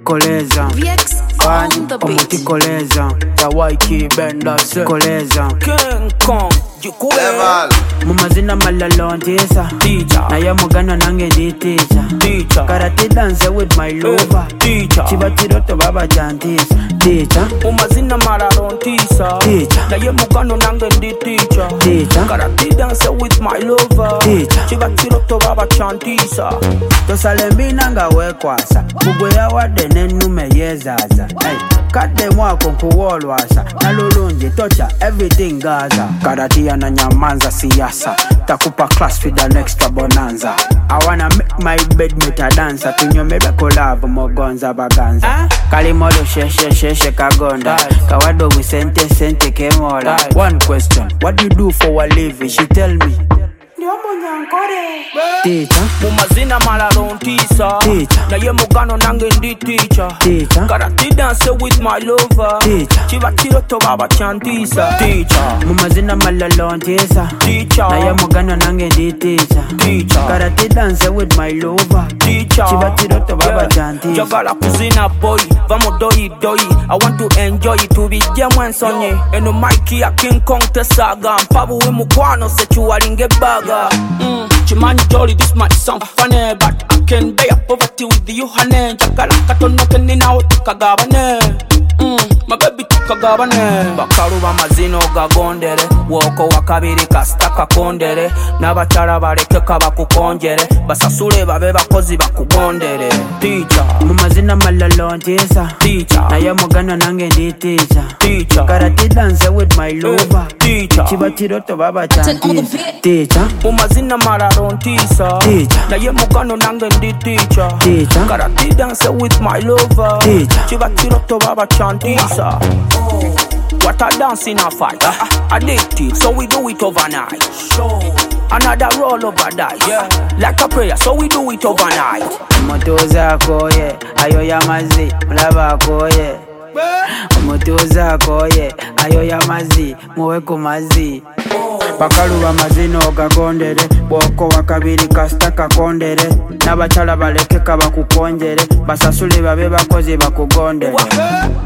koleza omuti koleza yawaiki benda se koleza King Kong Level. mumazina malalo ntisa naye mugano nange ndi teacher karate dance with my lover chibatiroto baba chantisa teacher umazina malalo ntisa naye mugano nange ndi teacher karate dance with my lover chibatiroto baba chantisa tosale mbina nga wekwasa kugwe yawadde n'ennume yezaza kadde mwako nkuwolwasa nalulungi tocha everything gaza karate na nyamanza siyasa takupa class with an extra bonanza I wanna make my bed meta dancer tunyomebe collab mogonza baganza kalimodo sheshe kagonda kawado sente kemola one question what do you do for a living she tell me teacher mumazina malalo ntisa naye mugano nange ndi teacher karate dance with my lover chibatiroto baba chantisa teacher mumazina malalo ntisa naye mugano nange ndi teacher karate dance with my lover chibatiroto baba chantisa jagala kuzina boy vamo doi I want to enjoy to be ensonye eno Mikey ya King Kong tesaga mpabu we mukwano sechuwalinge baga Chimanyi jolly, this might sound funny, but I can bear poverty with you, honey. Jagala katono kenina otukagabane. My baby tukagabane. Bakaluba mazino gagondere, woko wakabiri kasta kakondere. Nabachala baleke kabakukonjere, basasule babe bakozi bakugondere. Teacher, mumazina malalo ntisa naye mugano nange ndi teacher karate dance with my lover chibatiroto baba chantisa teacher mumazina malalo ntisa naye mugano nange ndi teacher karate dance with my lover chibatiroto baba chantisa what a dance in a fight addictive so we do it overnight another roll over dice like a prayer so we do it overnight motoza koye ayo yamazi mulaba koye motoza koye ayo yamazi muwe kumazi bakaluba mazino gagondere bwoko wakabiri kasta kakondere nabachala baleke kabakukonjere basasule babe bakozi bakugondere